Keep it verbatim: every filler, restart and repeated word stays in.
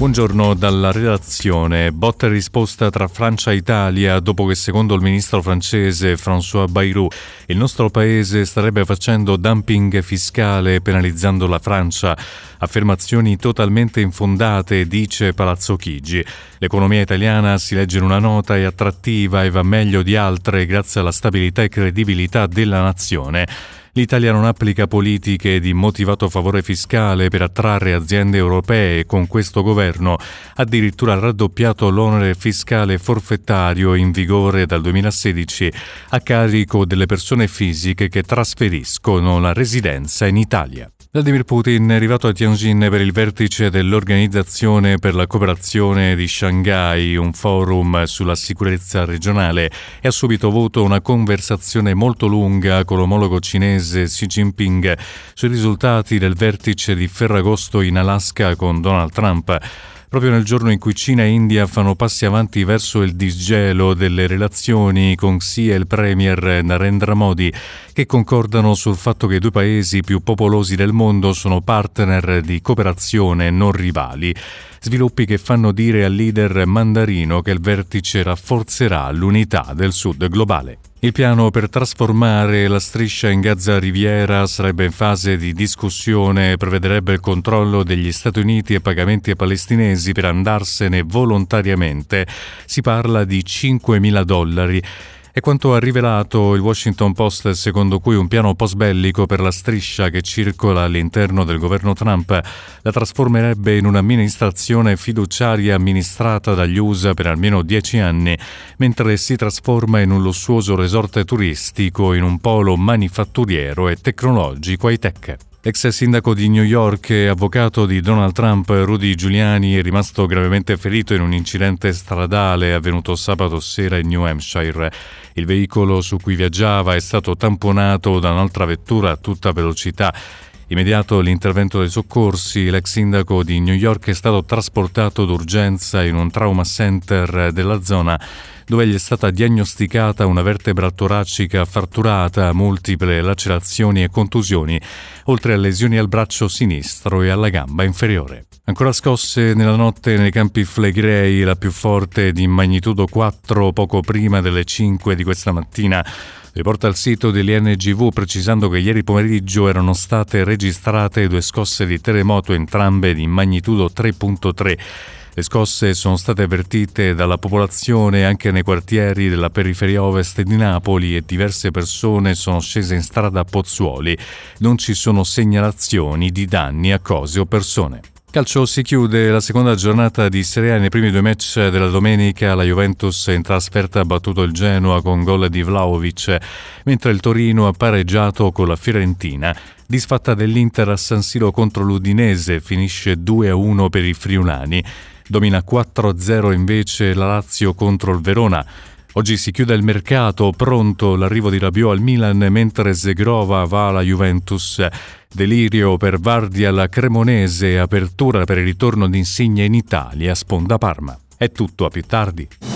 Buongiorno dalla redazione. Botta e risposta tra Francia e Italia dopo che, secondo il ministro francese François Bayrou, il nostro paese starebbe facendo dumping fiscale penalizzando la Francia. Affermazioni totalmente infondate, dice Palazzo Chigi. L'economia italiana, si legge in una nota, è attrattiva e va meglio di altre grazie alla stabilità e credibilità della nazione. L'Italia non applica politiche di motivato favore fiscale per attrarre aziende europee e con questo governo addirittura ha raddoppiato l'onere fiscale forfettario in vigore dal duemilasedici a carico delle persone fisiche che trasferiscono la residenza in Italia. Vladimir Putin è arrivato a Tianjin per il vertice dell'Organizzazione per la cooperazione di Shanghai, un forum sulla sicurezza regionale, e ha subito avuto una conversazione molto lunga con l'omologo cinese Xi Jinping sui risultati del vertice di Ferragosto in Alaska con Donald Trump. Proprio nel giorno in cui Cina e India fanno passi avanti verso il disgelo delle relazioni con Xi e il premier Narendra Modi, che concordano sul fatto che i due paesi più popolosi del mondo sono partner di cooperazione, non rivali. Sviluppi che fanno dire al leader mandarino che il vertice rafforzerà l'unità del sud globale. Il piano per trasformare la striscia in Gaza Riviera sarebbe in fase di discussione e prevederebbe il controllo degli Stati Uniti e pagamenti ai palestinesi per andarsene volontariamente. Si parla di cinquemila dollari. È quanto ha rivelato il Washington Post, secondo cui un piano post-bellico per la striscia che circola all'interno del governo Trump la trasformerebbe in un'amministrazione fiduciaria amministrata dagli U S A per almeno dieci anni, mentre si trasforma in un lussuoso resort turistico in un polo manifatturiero e tecnologico high-tech. L'ex sindaco di New York e avvocato di Donald Trump, Rudy Giuliani, è rimasto gravemente ferito in un incidente stradale avvenuto sabato sera in New Hampshire. Il veicolo su cui viaggiava è stato tamponato da un'altra vettura a tutta velocità. Immediato l'intervento dei soccorsi, l'ex sindaco di New York è stato trasportato d'urgenza in un trauma center della zona, dove gli è stata diagnosticata una vertebra toracica fratturata, multiple lacerazioni e contusioni, oltre a lesioni al braccio sinistro e alla gamba inferiore. Ancora scosse nella notte nei campi Flegrei, la più forte di magnitudo quattro poco prima delle cinque di questa mattina. Riporta il sito dell'I N G V precisando che ieri pomeriggio erano state registrate due scosse di terremoto, entrambe di magnitudo tre virgola tre. Le scosse sono state avvertite dalla popolazione anche nei quartieri della periferia ovest di Napoli e diverse persone sono scese in strada a Pozzuoli. Non ci sono segnalazioni di danni a cose o persone. Calcio, si chiude la seconda giornata di Serie A. Nei primi due match della domenica la Juventus in trasferta ha battuto il Genoa con gol di Vlahovic, mentre il Torino ha pareggiato con la Fiorentina. Disfatta dell'Inter a San Siro contro l'Udinese, finisce due a uno per i friulani. Domina quattro a zero invece la Lazio contro il Verona. Oggi si chiude il mercato, pronto l'arrivo di Rabiot al Milan mentre Zegrova va alla Juventus. Delirio per Vardy alla Cremonese, apertura per il ritorno di Insigne in Italia, sponda Parma. È tutto, a più tardi.